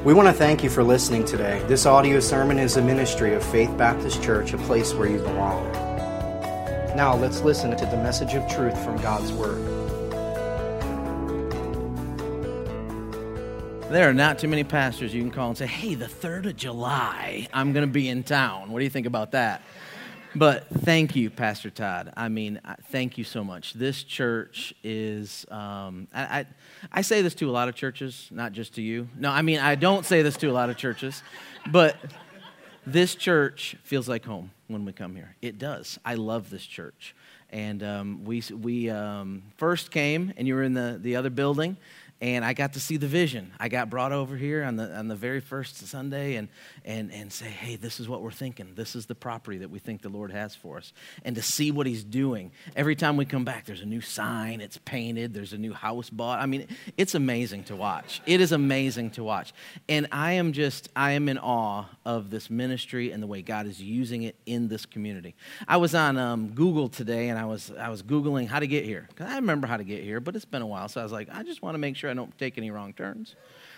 We want to thank you for listening today. This audio sermon is a ministry of Faith Baptist Church, a place where you belong. Now let's listen to the message of truth from God's Word. There are not too many pastors you can call and say, hey, the 3rd of July, I'm going to be in town. What do you think about that? But thank you, Pastor Todd. I mean, thank you so much. This church is, I say this to a lot of churches, not just to you. No, I mean, I don't say this to a lot of churches, but this church feels like home when we come here. It does. I love this church. And we first came, and you were in the other building, and I got to see the vision. I got brought over here on the very first Sunday and say, hey, this is what we're thinking. This is the property that we think the Lord has for us. And to see what he's doing. Every time we come back, there's a new sign. It's painted. There's a new house bought. I mean, it's amazing to watch. It is amazing to watch. And I am in awe of this ministry and the way God is using it in this community. I was on Google today, and I was Googling how to get here. Because I remember how to get here, but it's been a while. So I was like, I just want to make sure I don't take any wrong turns.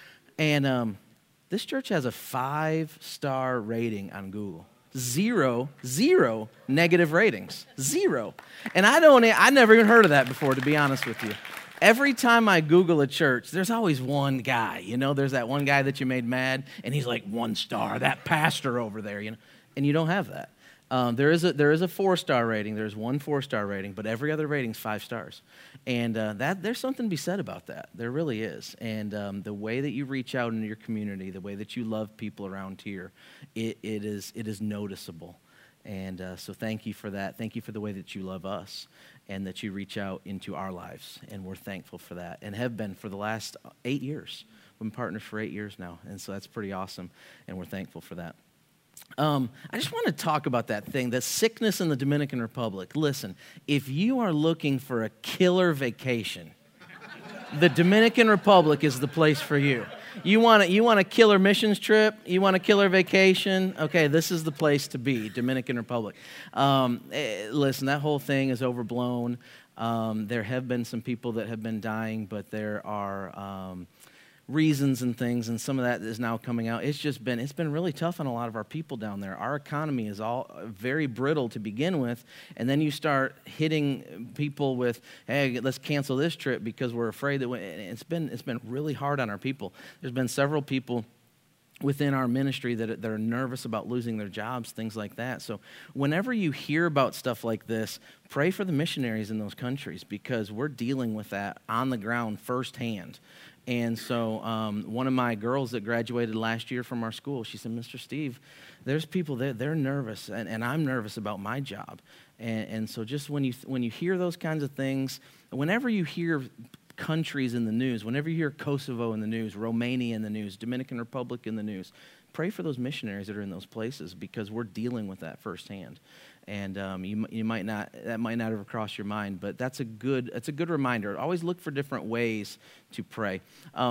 And this church has a 5-star rating on Google. Zero negative ratings. Zero. And I never even heard of that before, to be honest with you. Every time I Google a church, there's always one guy. You know, there's that one guy that you made mad, and he's like 1 star, that pastor over there, you know. And you don't have that. There is a 4-star rating. There's 1 4-star rating, but every other rating is 5 stars. And there's something to be said about that. There really is. And the way that you reach out into your community, the way that you love people around here, it is noticeable. And so thank you for that. Thank you for the way that you love us and that you reach out into our lives. And we're thankful for that and have been for the last 8 years. We've been partners for 8 years now. And so that's pretty awesome. And we're thankful for that. I just want to talk about that thing, the sickness in the Dominican Republic. Listen, if you are looking for a killer vacation, the Dominican Republic is the place for you. You want a killer missions trip? You want a killer vacation? Okay, this is the place to be, Dominican Republic. Listen, that whole thing is overblown. There have been some people that have been dying, but there are reasons and things, and some of that is now coming out. It's been really tough on a lot of our people down there. Our economy is all very brittle to begin with, and then you start hitting people with, hey, let's cancel this trip because we're afraid that it's been really hard on our people. There's been several people within our ministry that are nervous about losing their jobs, things like that. So whenever you hear about stuff like this, pray for the missionaries in those countries because we're dealing with that on the ground firsthand. And so one of my girls that graduated last year from our school, she said, Mr. Steve, there's people there, they're nervous, and I'm nervous about my job. And so just when you hear those kinds of things, whenever you hear countries in the news, whenever you hear Kosovo in the news, Romania in the news, Dominican Republic in the news, pray for those missionaries that are in those places because we're dealing with that firsthand. And you might not have crossed your mind, but that's a good reminder. Always look for different ways to pray.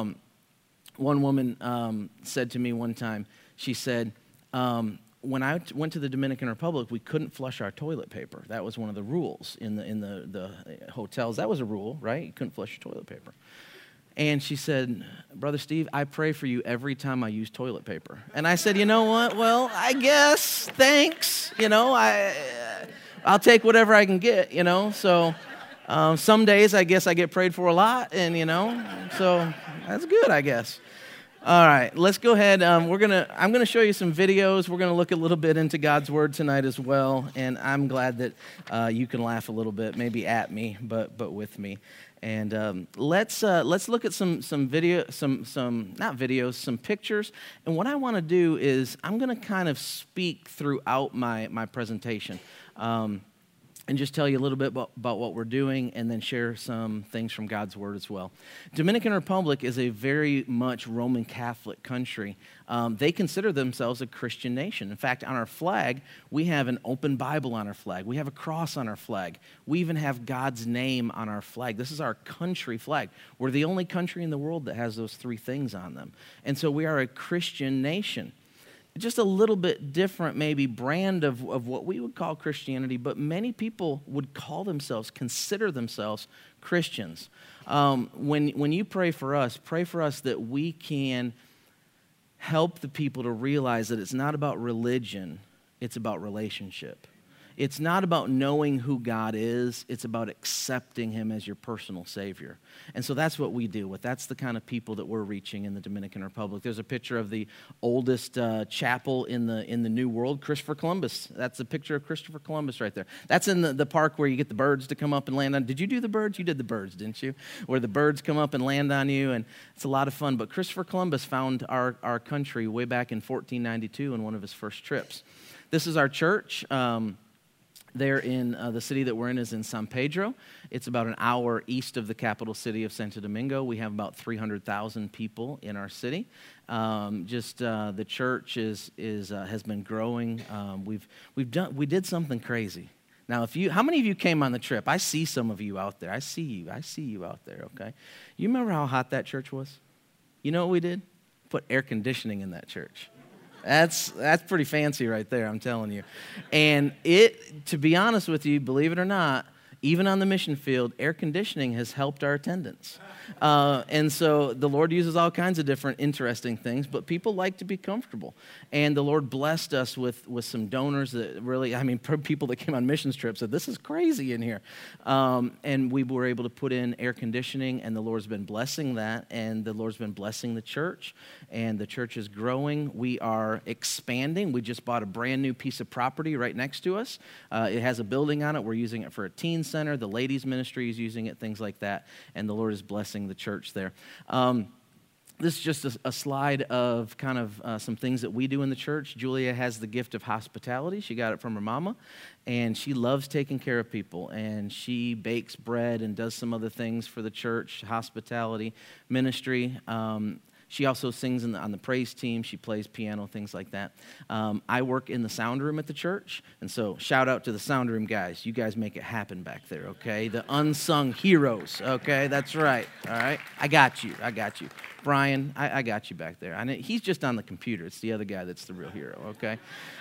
One woman said to me one time, she said, when I went to the Dominican Republic, we couldn't flush our toilet paper. That was one of the rules in the hotels. That was a rule, right? You couldn't flush your toilet paper. And she said, Brother Steve, I pray for you every time I use toilet paper. And I said, you know what? Well, I guess, thanks. You know, I'll take whatever I can get, you know. So some days I guess I get prayed for a lot, and, you know, so that's good, I guess. All right, let's go ahead. I'm going to show you some videos. We're going to look a little bit into God's Word tonight as well, and I'm glad that you can laugh a little bit, maybe at me, but with me. And let's look at some pictures. And what I want to do is I'm going to kind of speak throughout my presentation. And just tell you a little bit about what we're doing and then share some things from God's Word as well. Dominican Republic is a very much Roman Catholic country. They consider themselves a Christian nation. In fact, on our flag, we have an open Bible on our flag. We have a cross on our flag. We even have God's name on our flag. This is our country flag. We're the only country in the world that has those 3 things on them. And so we are a Christian nation. Just a little bit different maybe brand of what we would call Christianity, but many people would consider themselves Christians. When you pray for us that we can help the people to realize that it's not about religion, it's about relationship. It's not about knowing who God is, it's about accepting him as your personal Savior. And so that's what we deal with. That's the kind of people that we're reaching in the Dominican Republic. There's a picture of the oldest chapel in the New World, Christopher Columbus. That's a picture of Christopher Columbus right there. That's in the park where you get the birds to come up and land on. Did you do the birds? You did the birds, didn't you? Where the birds come up and land on you, and it's a lot of fun. But Christopher Columbus found our country way back in 1492 in one of his first trips. This is our church. There in the city that we're in is in San Pedro. It's about an hour east of the capital city of Santo Domingo. We have about 300,000 people in our city. The church has been growing. We did something crazy. Now, how many of you came on the trip? I see some of you out there. I see you out there. Okay, you remember how hot that church was? You know what we did? Put air conditioning in that church. That's pretty fancy right there, I'm telling you. And to be honest with you, believe it or not, even on the mission field, air conditioning has helped our attendance. And so the Lord uses all kinds of different interesting things, but people like to be comfortable. And the Lord blessed us with some donors that really, people that came on missions trips said, this is crazy in here. And we were able to put in air conditioning, and the Lord's been blessing that, and the Lord's been blessing the church, and the church is growing. We are expanding. We just bought a brand new piece of property right next to us. It has a building on it. We're using it for a teen center. The ladies' ministry is using it, things like that, and the Lord is blessing the church there. This is just a slide of kind of some things that we do in the church. Julia has the gift of hospitality. She got it from her mama, and she loves taking care of people, and she bakes bread and does some other things for the church, hospitality, ministry. She also sings on the praise team. She plays piano, things like that. I work in the sound room at the church, and so shout out to the sound room guys. You guys make it happen back there, okay? The unsung heroes, okay? That's right, all right? I got you. Brian, I got you back there. He's just on the computer. It's the other guy that's the real hero, okay?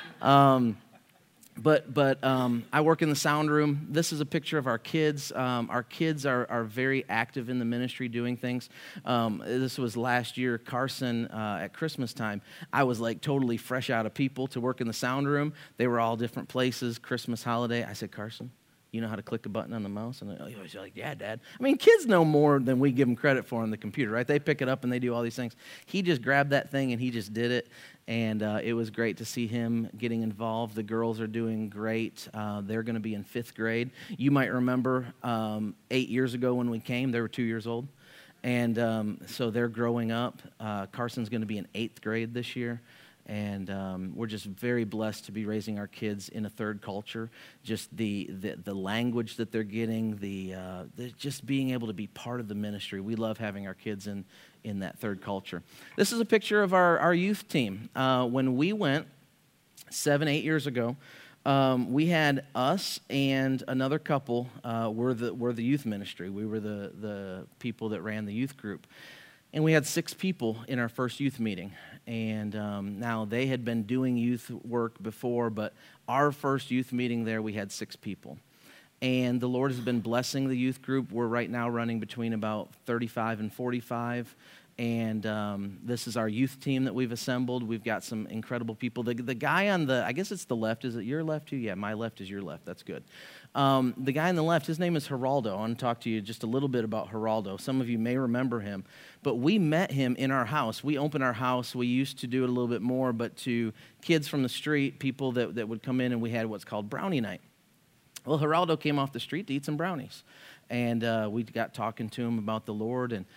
But I work in the sound room. This is a picture of our kids. Our kids are very active in the ministry doing things. This was last year, Carson, at Christmas time. I was like totally fresh out of people to work in the sound room. They were all different places, Christmas holiday. I said, Carson, you know how to click a button on the mouse? And he was like, yeah, Dad. Kids know more than we give them credit for on the computer, right? They pick it up and they do all these things. He just grabbed that thing and he just did it. And it was great to see him getting involved. The girls are doing great. They're going to be in 5th grade. You might remember 8 years ago when we came, they were 2 years old. And so they're growing up. Carson's going to be in 8th grade this year. And we're just very blessed to be raising our kids in a third culture. Just the language that they're getting, the just being able to be part of the ministry. We love having our kids in that third culture. This is a picture of our youth team. When we went 7-8 years ago, we had us and another couple were the youth ministry. We were the people that ran the youth group. And we had 6 people in our first youth meeting. And now they had been doing youth work before, but our first youth meeting there, we had 6 people. And the Lord has been blessing the youth group. We're right now running between about 35 and 45. And this is our youth team that we've assembled. We've got some incredible people. The guy on I guess it's the left. Is it your left too? Yeah, my left is your left. That's good. The guy on the left, his name is Geraldo. I want to talk to you just a little bit about Geraldo. Some of you may remember him. But we met him in our house. We opened our house. We used to do it a little bit more, but to kids from the street, people that would come in, and we had what's called brownie night. Well, Geraldo came off the street to eat some brownies. And we got talking to him about the Lord, and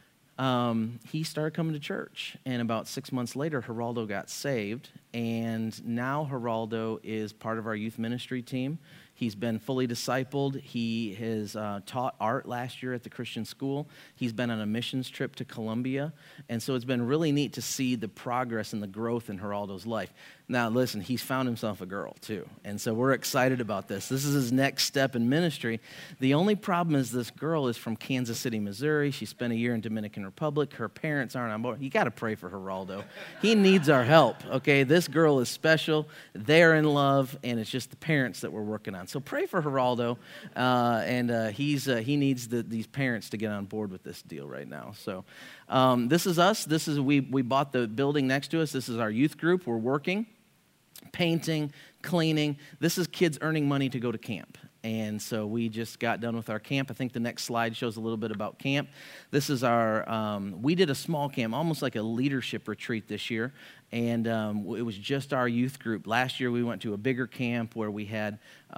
he started coming to church, and about 6 months later, Geraldo got saved, and now Geraldo is part of our youth ministry team. He's been fully discipled. He has taught art last year at the Christian school. He's been on a missions trip to Colombia, and so it's been really neat to see the progress and the growth in Geraldo's life. Now, listen, he's found himself a girl, too. And so we're excited about this. This is his next step in ministry. The only problem is this girl is from Kansas City, Missouri. She spent a year in Dominican Republic. Her parents aren't on board. You got to pray for Geraldo. He needs our help, okay? This girl is special. They're in love, and it's just the parents that we're working on. So pray for Geraldo, he needs these parents to get on board with this deal right now. So this is us. We bought the building next to us. This is our youth group. We're working, painting, cleaning. This is kids earning money to go to camp. And so we just got done with our camp. I think the next slide shows a little bit about camp. This is we did a small camp, almost like a leadership retreat this year. And it was just our youth group. Last year we went to a bigger camp where we had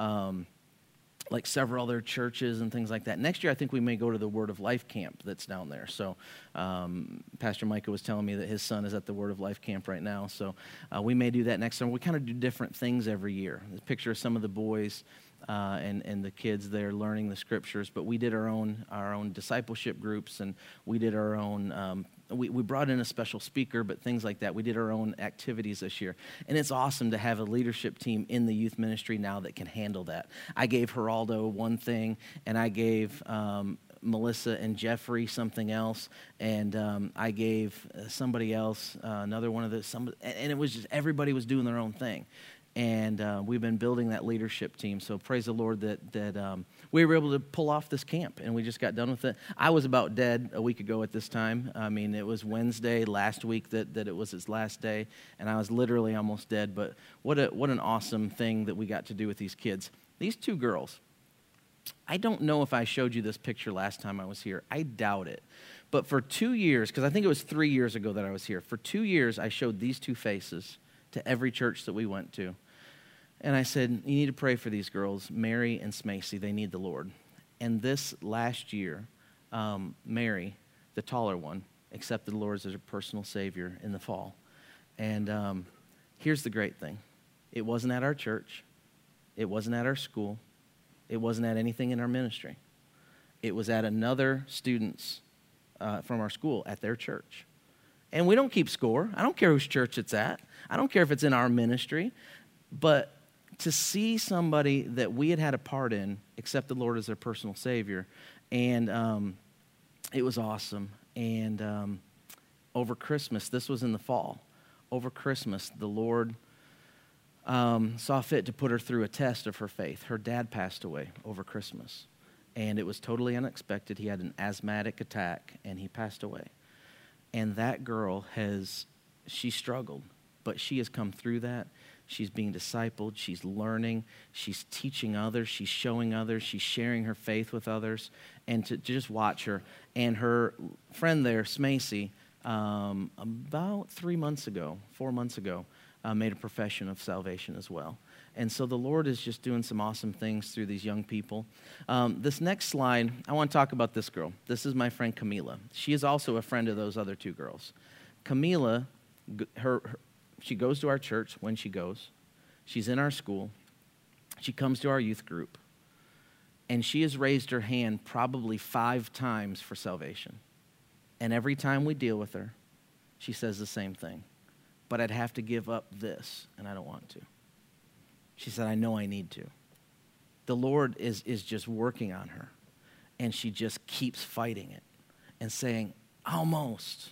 like several other churches and things like that. Next year, I think we may go to the Word of Life camp that's down there. So Pastor Micah was telling me that his son is at the Word of Life camp right now. So we may do that next summer. We kind of do different things every year. There's a picture of some of the boys and the kids there learning the scriptures. But we did our own discipleship groups, and we did our own we brought in a special speaker, but things like that. We did our own activities this year. And it's awesome to have a leadership team in the youth ministry now that can handle that. I gave Geraldo one thing, and I gave Melissa and Jeffrey something else, and I gave somebody else another one of the, and it was just everybody was doing their own thing. And we've been building that leadership team. So praise the Lord that we were able to pull off this camp, and we just got done with it. I was about dead a week ago at this time. I mean, it was Wednesday last week that it was its last day, and I was literally almost dead. But what an awesome thing that we got to do with these kids. These two girls, I don't know if I showed you this picture last time I was here. I doubt it. But for 2 years, because I think it was 3 years ago that I was here, for 2 years I showed these two faces to every church that we went to. And I said, you need to pray for these girls, Mary and Smacy. They need the Lord. And this last year, Mary, the taller one, accepted the Lord as her personal Savior in the fall. And here's the great thing. It wasn't at our church. It wasn't at our school. It wasn't at anything in our ministry. It was at another student's from our school at their church. And we don't keep score. I don't care whose church it's at. I don't care if it's in our ministry. But to see somebody that we had a part in accept the Lord as their personal Savior, and it was awesome. And over Christmas, this was in the fall, over Christmas, the Lord saw fit to put her through a test of her faith. Her dad passed away over Christmas, and it was totally unexpected. He had an asthmatic attack, and he passed away. And that girl she struggled, but she has come through that. She's being discipled. She's learning. She's teaching others. She's showing others. She's sharing her faith with others. And to just watch her. And her friend there, Smacy, about 4 months ago, made a profession of salvation as well. And so the Lord is just doing some awesome things through these young people. This next slide, I want to talk about this girl. This is my friend Camila. She is also a friend of those other two girls. Camila, she goes to our church when she goes. She's in our school. She comes to our youth group. And she has raised her hand probably 5 times for salvation. And every time we deal with her, she says the same thing. But I'd have to give up this, and I don't want to. She said, I know I need to. The Lord is just working on her. And she just keeps fighting it and saying, I'm almost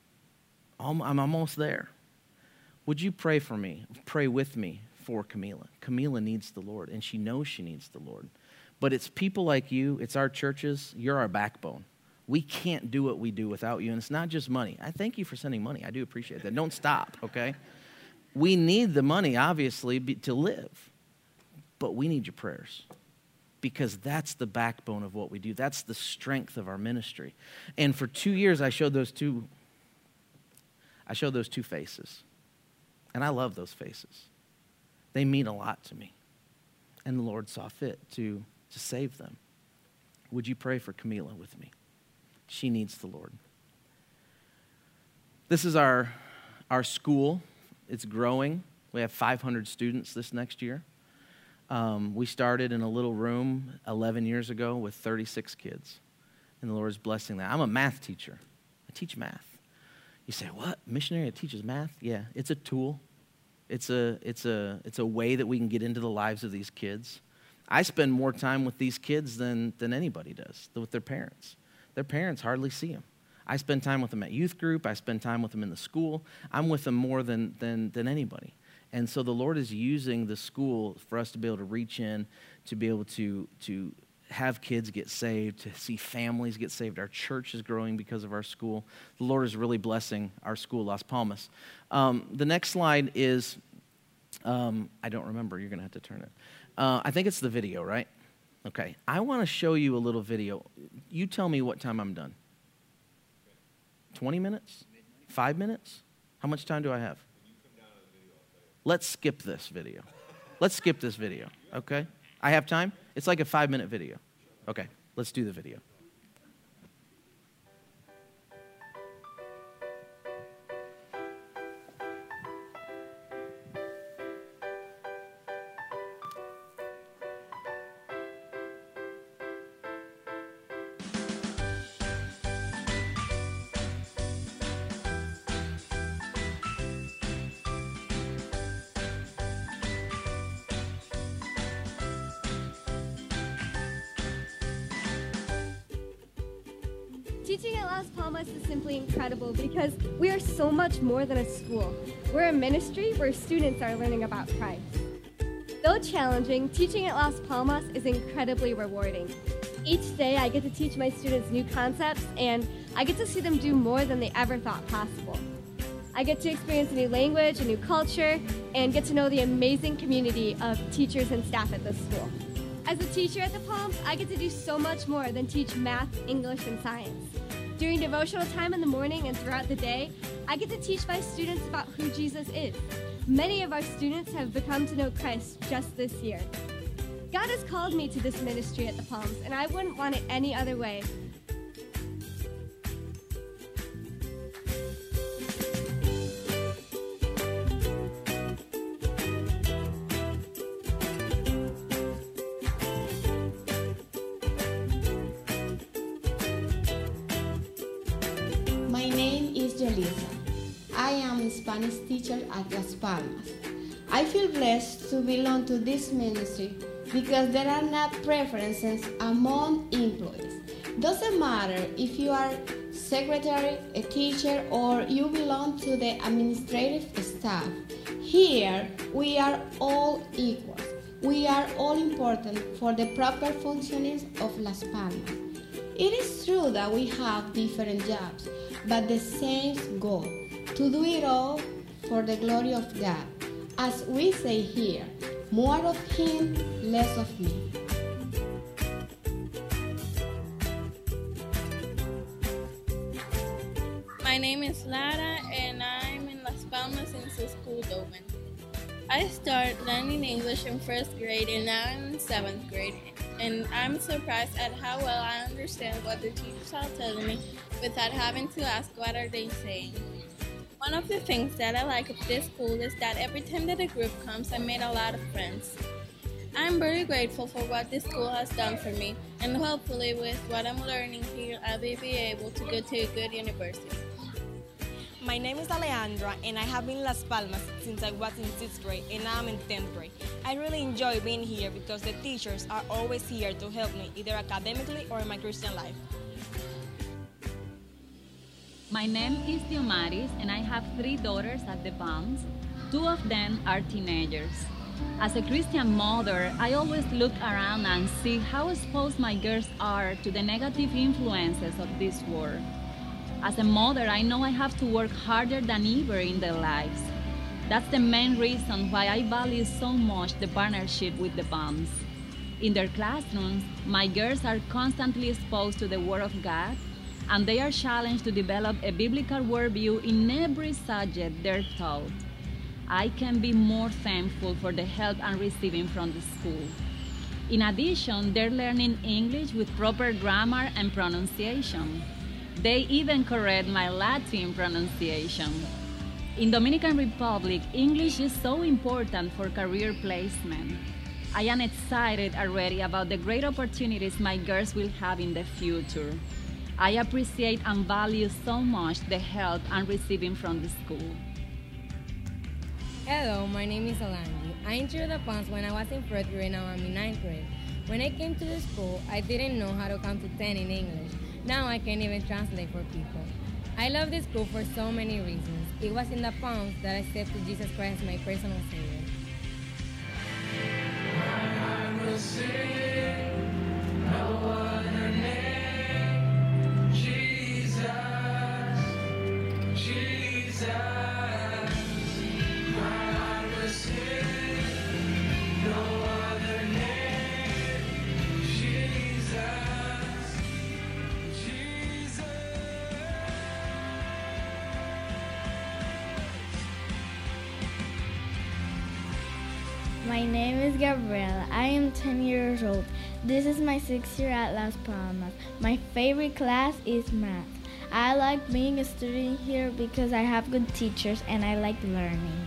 there. Would you pray for me? Pray with me for Camila. Camila needs the Lord, and she knows she needs the Lord. But it's people like you, it's our churches, you're our backbone. We can't do what we do without you, and it's not just money. I thank you for sending money. I do appreciate that. Don't stop, okay? We need the money, obviously, to live, but we need your prayers because that's the backbone of what we do. That's the strength of our ministry. And for 2 years, I showed those two faces. And I love those faces. They mean a lot to me. And the Lord saw fit to save them. Would you pray for Camila with me? She needs the Lord. This is our school. It's growing. We have 500 students this next year. We started in a little room 11 years ago with 36 kids. And the Lord is blessing that. I'm a math teacher. I teach math. You say, what? Missionary that teaches math? Yeah, it's a tool. It's a way that we can get into the lives of these kids. I spend more time with these kids than anybody does, with their parents. Their parents hardly see them. I spend time with them at youth group. I spend time with them in the school. I'm with them more than anybody. And so the Lord is using the school for us to be able to reach in, to be able to have kids get saved, to see families get saved. Our church is growing because of our school. The Lord is really blessing our school, Las Palmas. The next slide is, I don't remember. You're going to have to turn it. I think it's the video, right? Okay. I want to show you a little video. You tell me what time I'm done. 20 minutes? 5 minutes? How much time do I have? Let's skip this video. Let's skip this video, okay? I have time? It's like a 5-minute video. Okay, let's do the video. Teaching at Las Palmas is simply incredible because we are so much more than a school. We're a ministry where students are learning about Christ. Though challenging, teaching at Las Palmas is incredibly rewarding. Each day I get to teach my students new concepts and I get to see them do more than they ever thought possible. I get to experience a new language, a new culture, and get to know the amazing community of teachers and staff at this school. As a teacher at the Palms, I get to do so much more than teach math, English, and science. During devotional time in the morning and throughout the day, I get to teach my students about who Jesus is. Many of our students have become to know Christ just this year. God has called me to this ministry at the Palms, and I wouldn't want it any other way. My name is Yelisa. I am a Spanish teacher at Las Palmas. I feel blessed to belong to this ministry because there are not preferences among employees. Doesn't matter if you are secretary, a teacher, or you belong to the administrative staff. Here, we are all equals. We are all important for the proper functioning of Las Palmas. It is true that we have different jobs, but the same goal, to do it all for the glory of God. As we say here, more of Him, less of me. My name is Lara and I'm in Las Palmas in School Domen. I started learning English in 1st grade and now I'm in 7th grade. And I'm surprised at how well I understand what the teachers are telling me without having to ask what are they saying. One of the things that I like of this school is that every time that a group comes, I made a lot of friends. I'm very grateful for what this school has done for me, and hopefully with what I'm learning here, I'll be able to go to a good university. My name is Alejandra, and I have been in Las Palmas since I was in 6th grade, and now I'm in 10th grade. I really enjoy being here because the teachers are always here to help me, either academically or in my Christian life. My name is Diomaris, and I have 3 daughters at the Palms. 2 of them are teenagers. As a Christian mother, I always look around and see how exposed my girls are to the negative influences of this world. As a mother, I know I have to work harder than ever in their lives. That's the main reason why I value so much the partnership with the Palms. In their classrooms, my girls are constantly exposed to the Word of God, and they are challenged to develop a biblical worldview in every subject they're taught. I can be more thankful for the help I'm receiving from the school. In addition, they're learning English with proper grammar and pronunciation. They even correct my Latin pronunciation. In Dominican Republic, English is so important for career placement. I am excited already about the great opportunities my girls will have in the future. I appreciate and value so much the help I'm receiving from the school. Hello, my name is Alangi. I entered the Palms when I was in 1st grade, now I'm in 9th grade. When I came to the school, I didn't know how to count to 10 in English. Now I can even translate for people. I love this school for so many reasons. It was in the Palms that I accepted Jesus Christ as my personal Savior. I will sing no other name, Jesus, Jesus. I will sing no other name, Jesus, Jesus. My name is Gabriela. I am 10 years old. This is my 6th year at Las Palmas. My favorite class is math. I like being a student here because I have good teachers and I like learning.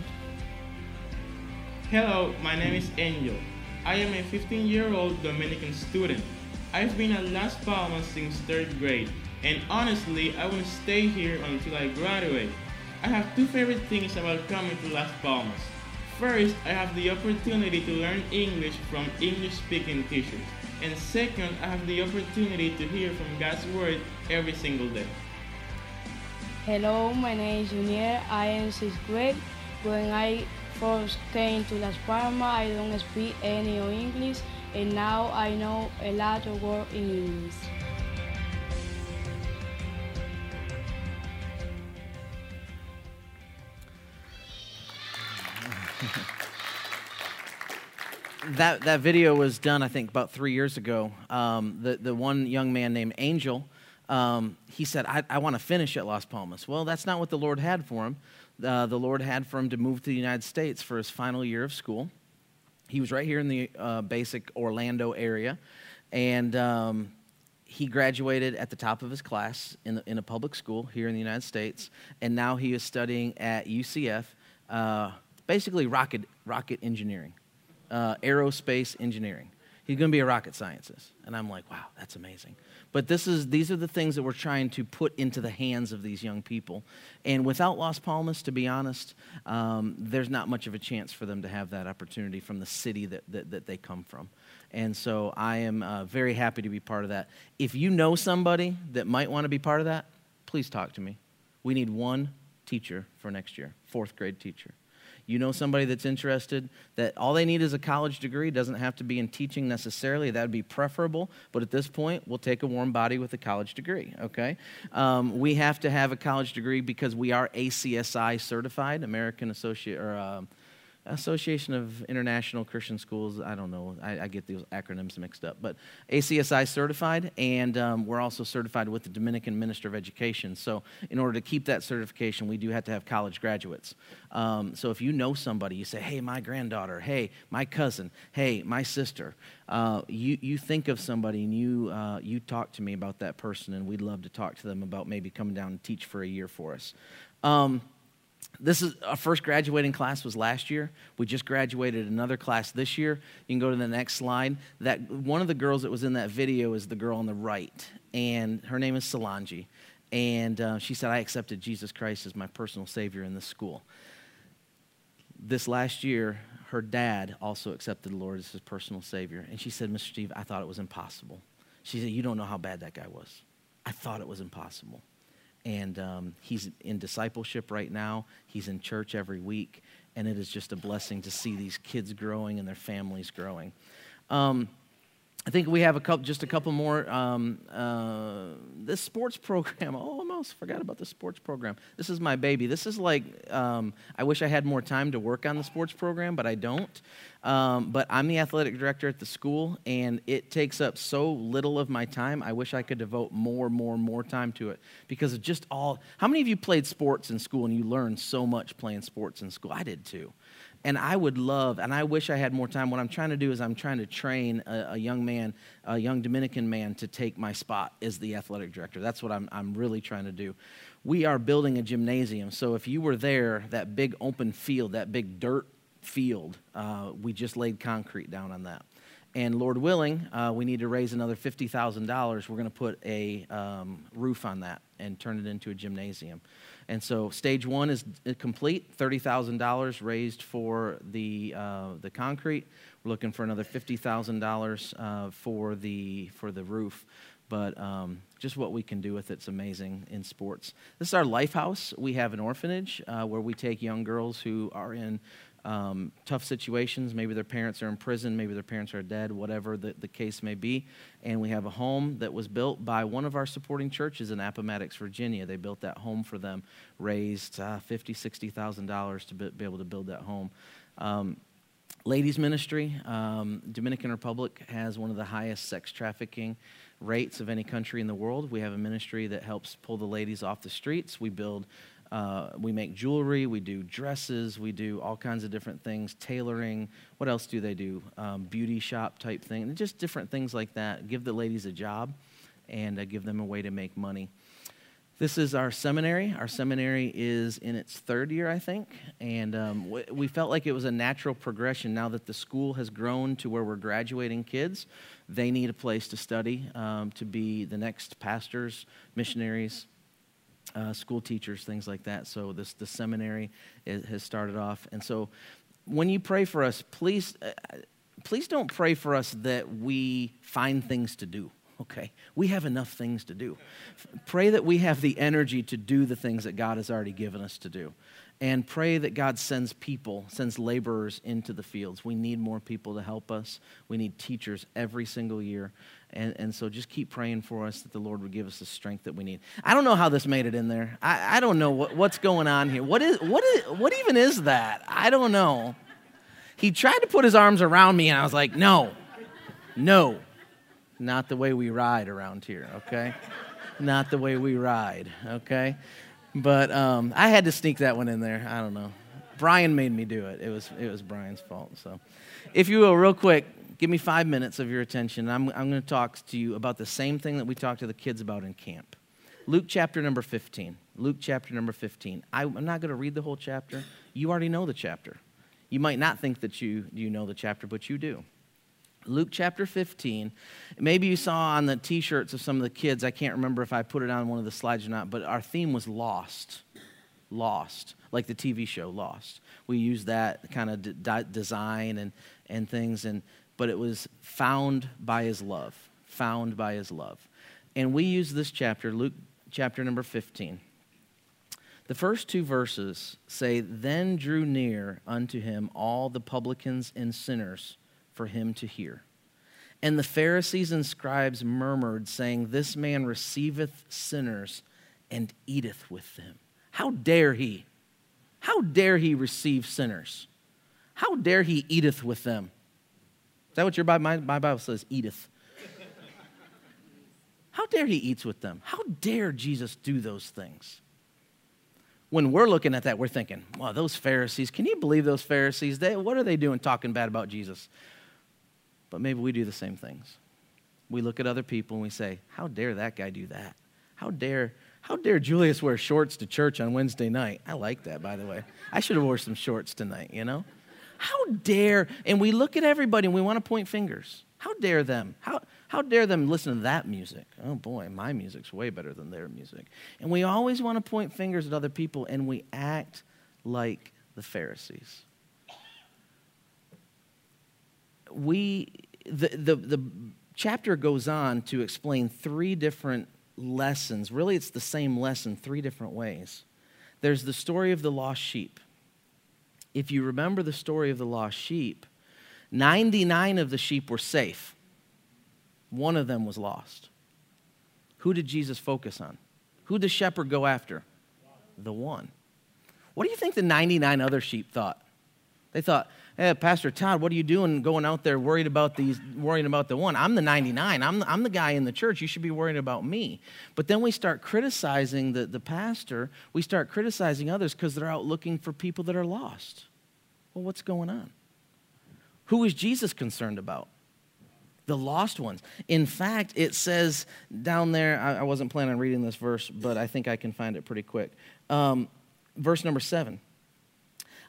Hello, my name is Angel. I am a 15-year-old Dominican student. I've been at Las Palmas since 3rd grade, and honestly, I will stay here until I graduate. I have two favorite things about coming to Las Palmas. First, I have the opportunity to learn English from English-speaking teachers. And second, I have the opportunity to hear from God's Word every single day. Hello, my name is Junior. I am 6th grade. When I first came to Las Palmas, I don't speak any of English, and now I know a lot of words in English. That video was done, I think, about 3 years ago. The one young man named Angel, he said, I want to finish at Las Palmas. Well, that's not what the Lord had for him. The Lord had for him to move to the United States for his final year of school. He was right here in the basic Orlando area, and he graduated at the top of his class in a public school here in the United States, and now he is studying at UCF, basically rocket engineering. Aerospace engineering. He's going to be a rocket scientist. And I'm like, wow, that's amazing. But these are the things that we're trying to put into the hands of these young people. And without Las Palmas, to be honest, there's not much of a chance for them to have that opportunity from the city that they come from. And so I am very happy to be part of that. If you know somebody that might want to be part of that, please talk to me. We need one teacher for next year, 4th grade teacher. You know somebody that's interested, that all they need is a college degree, doesn't have to be in teaching necessarily. That would be preferable, but at this point, we'll take a warm body with a college degree, okay? We have to have a college degree because we are ACSI certified, American Association of International Christian Schools. I don't know. I get these acronyms mixed up. But ACSI certified, and we're also certified with the Dominican Minister of Education. So in order to keep that certification, we do have to have college graduates. So if you know somebody, you say, hey, my granddaughter, hey, my cousin, hey, my sister, you think of somebody and you talk to me about that person, and we'd love to talk to them about maybe coming down and teach for a year for us. This is our first graduating class was last year. We just graduated another class this year. You can go to the next slide. That one of the girls that was in that video is the girl on the right, and her name is Solange. And she said, I accepted Jesus Christ as my personal Savior in this school. This last year, her dad also accepted the Lord as his personal Savior. And she said, Mr. Steve, I thought it was impossible. She said, you don't know how bad that guy was. I thought it was impossible. And he's in discipleship right now. He's in church every week. And it is just a blessing to see these kids growing and their families growing. I think we have just a couple more. This sports program, I almost forgot about the sports program. This is my baby. This is like, I wish I had more time to work on the sports program, but I don't. But I'm the athletic director at the school, and it takes up so little of my time. I wish I could devote more time to it because of just all. How many of you played sports in school and you learned so much playing sports in school? I did too. And I would love, and I wish I had more time. What I'm trying to do is I'm trying to train a young man, a young Dominican man, to take my spot as the athletic director. That's what I'm really trying to do. We are building a gymnasium. So if you were there, that big open field, that big dirt field, we just laid concrete down on that. And Lord willing, we need to raise another $50,000. We're going to put a roof on that and turn it into a gymnasium. And so stage 1 is complete, $30,000 raised for the concrete. We're looking for another $50,000 for the roof. But just what we can do with it's amazing in sports. This is our Life House. We have an orphanage where we take young girls who are in tough situations. Maybe their parents are in prison, maybe their parents are dead, whatever the case may be. And we have a home that was built by one of our supporting churches in Appomattox, Virginia. They built that home for them, raised $50,000, $60,000 to be able to build that home. Ladies ministry, Dominican Republic has one of the highest sex trafficking rates of any country in the world. We have a ministry that helps pull the ladies off the streets. We make jewelry, we do dresses, we do all kinds of different things, tailoring. What else do they do? Beauty shop type thing, and just different things like that. Give the ladies a job and give them a way to make money. This is our seminary. Our seminary is in its 3rd year, I think, and we felt like it was a natural progression. Now that the school has grown to where we're graduating kids, they need a place to study, to be the next pastors, missionaries, school teachers, things like that. So the seminary has started off. And so when you pray for us, please don't pray for us that we find things to do. Okay, we have enough things to do. Pray that we have the energy to do the things that God has already given us to do. And pray that God sends laborers into the fields. We need more people to help us. We need teachers every single year. And so just keep praying for us that the Lord would give us the strength that we need. I don't know how this made it in there. I don't know what's going on here. What even is that? I don't know. He tried to put his arms around me, and I was like, no. Not the way we ride around here, okay? Not the way we ride, okay? But I had to sneak that one in there. I don't know. Brian made me do it. It was Brian's fault. So if you will, real quick, give me 5 minutes of your attention. I'm going to talk to you about the same thing that we talked to the kids about in camp. Luke chapter number 15. Luke chapter number 15. I'm not going to read the whole chapter. You already know the chapter. You might not think that you know the chapter, but you do. Luke chapter 15. Maybe you saw on the T-shirts of some of the kids, I can't remember if I put it on one of the slides or not, but our theme was Lost. Lost, like the TV show Lost. We used that kind of design and things, but it was found by his love. Found by his love. And we use this chapter, Luke chapter number 15. The first 2 verses say, "Then drew near unto him all the publicans and sinners for him to hear. And the Pharisees and scribes murmured, saying, This man receiveth sinners and eateth with them." How dare he? How dare he receive sinners? How dare he eateth with them? Is that what your Bible? My Bible says eateth. How dare he eats with them? How dare Jesus do those things? When we're looking at that, we're thinking, wow, those Pharisees, can you believe those Pharisees? What are they doing talking bad about Jesus? But maybe we do the same things. We look at other people and we say, how dare that guy do that? How dare Julius wear shorts to church on Wednesday night? I like that, by the way. I should have wore some shorts tonight, you know? How dare, and we look at everybody and we want to point fingers. How dare them? How dare them listen to that music? Oh boy, my music's way better than their music. And we always want to point fingers at other people, and we act like the Pharisees. The chapter goes on to explain 3 different lessons. Really, it's the same lesson 3 different ways. There's the story of the lost sheep. If you remember the story of the lost sheep, 99 of the sheep were safe. 1 of them was lost. Who did Jesus focus on? Who did the shepherd go after? The one. What do you think the 99 other sheep thought? They thought, hey, Pastor Todd, what are you doing going out there worrying about the one? I'm the 99. I'm the guy in the church. You should be worrying about me. But then we start criticizing the pastor. We start criticizing others because they're out looking for people that are lost. Well, what's going on? Who is Jesus concerned about? The lost ones. In fact, it says down there, I wasn't planning on reading this verse, but I think I can find it pretty quick. Verse number 7.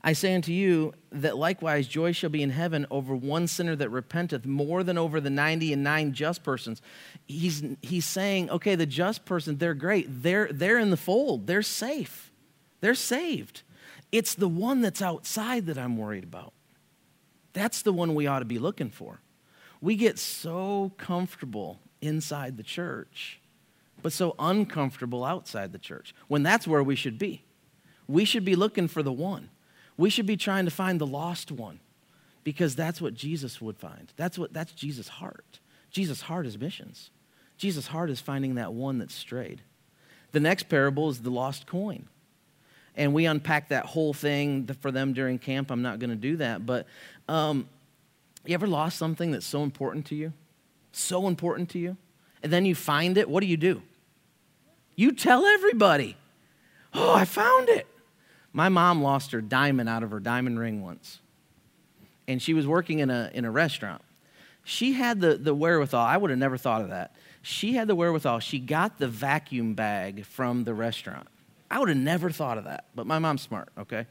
I say unto you that likewise joy shall be in heaven over one sinner that repenteth more than over the 99 just persons. He's saying, okay, the just person, they're great. They're in the fold. They're safe. They're saved. It's the one that's outside that I'm worried about. That's the one we ought to be looking for. We get so comfortable inside the church, but so uncomfortable outside the church, when that's where we should be. We should be looking for the one. We should be trying to find the lost one, because that's what Jesus would find. That's Jesus' heart. Jesus' heart is missions. Jesus' heart is finding that one that's strayed. The next parable is the lost coin. And we unpack that whole thing for them during camp. I'm not going to do that. But you ever lost something that's so important to you? So important to you? And then you find it. What do? You tell everybody. Oh, I found it. My mom lost her diamond out of her diamond ring once. And she was working in a restaurant. She had the wherewithal. I would have never thought of that. She had the wherewithal. She got the vacuum bag from the restaurant. I would have never thought of that. But my mom's smart, okay?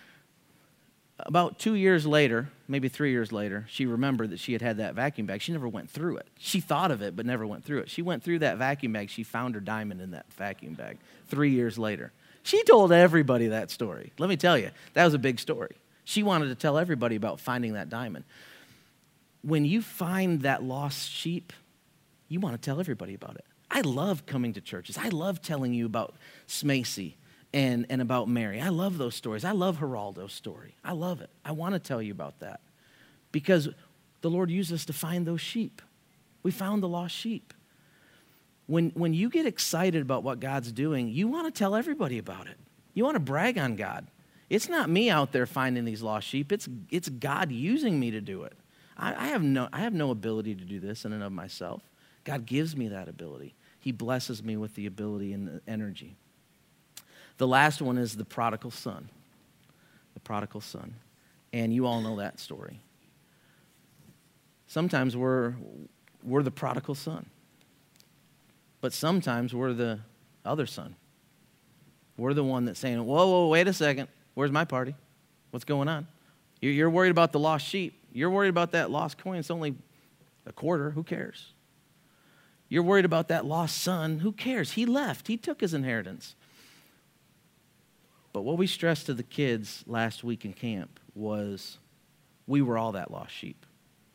About 2 years later, maybe 3 years later, she remembered that she had that vacuum bag. She never went through it. She thought of it, but never went through it. She went through that vacuum bag. She found her diamond in that vacuum bag 3 years later. She told everybody that story. Let me tell you, that was a big story. She wanted to tell everybody about finding that diamond. When you find that lost sheep, you want to tell everybody about it. I love coming to churches. I love telling you about Smacy and about Mary. I love those stories. I love Geraldo's story. I love it. I want to tell you about that because the Lord used us to find those sheep. We found the lost sheep. When you get excited about what God's doing, you want to tell everybody about it. You want to brag on God. It's not me out there finding these lost sheep. It's God using me to do it. I have no ability to do this in and of myself. God gives me that ability. He blesses me with the ability and the energy. The last one is the prodigal son. The prodigal son. And you all know that story. Sometimes we're the prodigal son. But sometimes we're the other son. We're the one that's saying, whoa, wait a second. Where's my party? What's going on? You're worried about the lost sheep. You're worried about that lost coin. It's only a quarter. Who cares? You're worried about that lost son. Who cares? He left. He took his inheritance. But what we stressed to the kids last week in camp was we were all that lost sheep.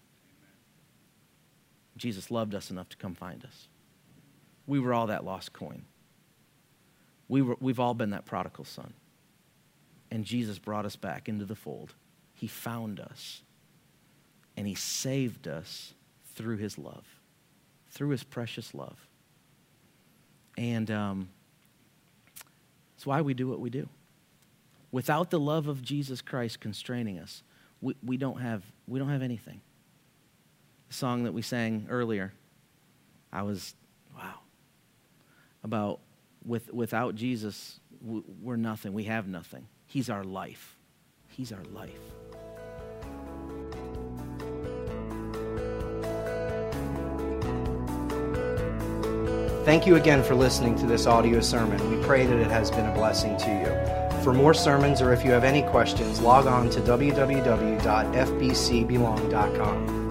Jesus loved us enough to come find us. We were all that lost coin. We've all been that prodigal son. And Jesus brought us back into the fold. He found us. And he saved us through his love. Through his precious love. And that's why we do what we do. Without the love of Jesus Christ constraining us, we don't have anything. The song that we sang earlier, about without Jesus, we're nothing. We have nothing. He's our life. He's our life. Thank you again for listening to this audio sermon. We pray that it has been a blessing to you. For more sermons or if you have any questions, log on to www.fbcbelong.com.